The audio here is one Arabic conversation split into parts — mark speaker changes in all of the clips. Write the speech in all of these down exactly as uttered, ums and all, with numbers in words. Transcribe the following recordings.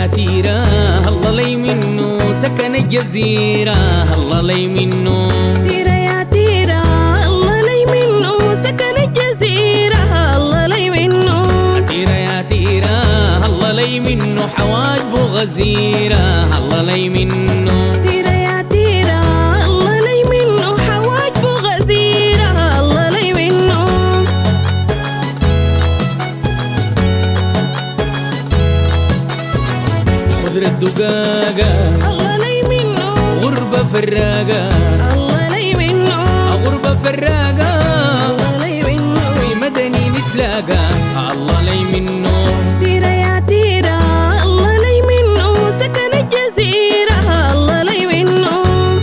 Speaker 1: تيرة الله لي منه سكن الجزيرة الله لي منه
Speaker 2: تيرة يا تيرة الله لي منه سكن الجزيرة الله لي منه
Speaker 1: تيرة يا تيرة الله لي منه حواجبه غزيرة الله لي منه
Speaker 2: تيرة يا تيرة الله لي منه حواجبه غزيرة الله لي منه
Speaker 1: خضرة الدقاقة
Speaker 2: الله لي منه
Speaker 1: غربة فراقة
Speaker 2: الله لي منه
Speaker 1: غربة فراقة
Speaker 2: الله لي منه
Speaker 1: في مدني نتلاقى الله لي منه
Speaker 2: تيرة يا تيرة الله لي منه سكن الجزيرة الله لي منه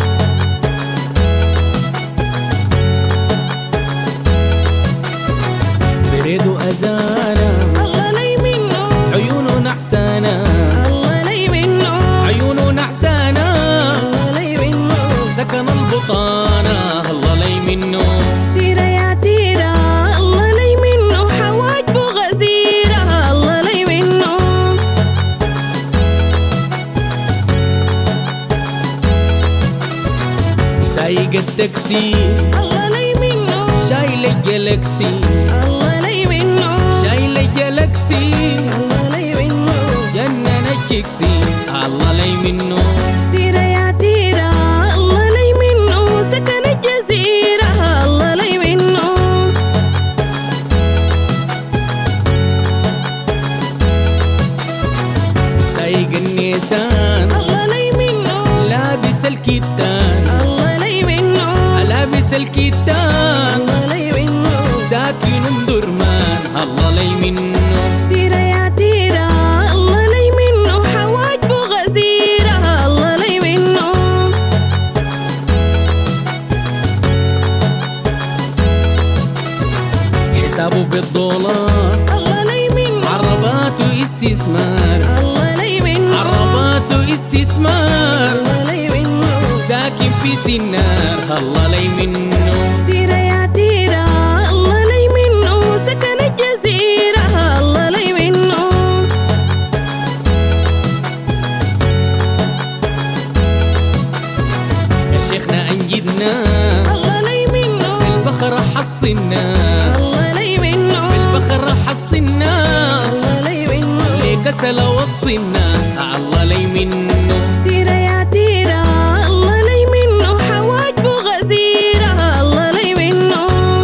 Speaker 1: بريد أزانة
Speaker 2: الله لي منه
Speaker 1: عيونه نعسانة
Speaker 2: الله لي منه
Speaker 1: عيونه نعسانة
Speaker 2: الله لي منه
Speaker 1: سكن البطانة الله لي منه
Speaker 2: تيرة يا تيرة الله لي منه حواجبه غزيرة الله لي منه
Speaker 1: سايق التاكسي
Speaker 2: الله لي منه
Speaker 1: شايل الجلاكسي
Speaker 2: الله لي منه
Speaker 1: شايل الجلاكسي
Speaker 2: الله لي منه
Speaker 1: جنن الكيكسي الله لي منه
Speaker 2: تيرة يا تيرة الله لي منه سكن الجزيرة الله لي منه
Speaker 1: سايق النيسان
Speaker 2: الله لي منه
Speaker 1: لابس الكتان
Speaker 2: الله لي منه
Speaker 1: لابس الكتان
Speaker 2: الله لي منه
Speaker 1: ساكن درمان الله لي منه
Speaker 2: تيرة يا تيرة الله لي منه حواجبه غزيرة الله لي منه
Speaker 1: حسابه بالدولار
Speaker 2: الله لي منه
Speaker 1: عرباته استثمار
Speaker 2: الله لي منه
Speaker 1: عرباته استثمار
Speaker 2: الله لي منه
Speaker 1: ساكن في سنار الله لي منه
Speaker 2: تيرة يا تيرة الله لي منه سكن الجزيرة الله لي منه
Speaker 1: يا شيخنا أنجدنا
Speaker 2: الله لي منه
Speaker 1: البخر حصنا
Speaker 2: الله لي منه
Speaker 1: البخر حصنا
Speaker 2: الله لي منه
Speaker 1: لكسل وصلنا الله لي منه
Speaker 2: تيرة يا تيرة الله لي منه حواجبه غزيرة الله لي منه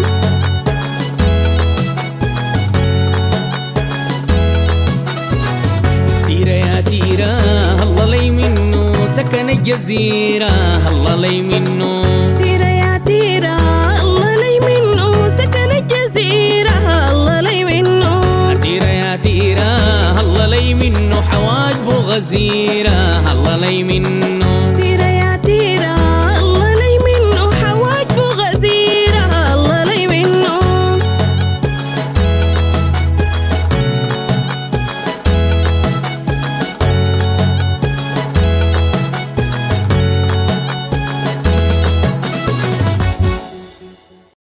Speaker 1: تيرة يا تيرة الله لي منه سكن الجزيرة الله لي منه
Speaker 2: تيرة يا تيرة الله لي منه سكن الجزيرة الله لي منه
Speaker 1: تيرة يا تيرة الله لي منه حواجبه غزيرة الله لي منه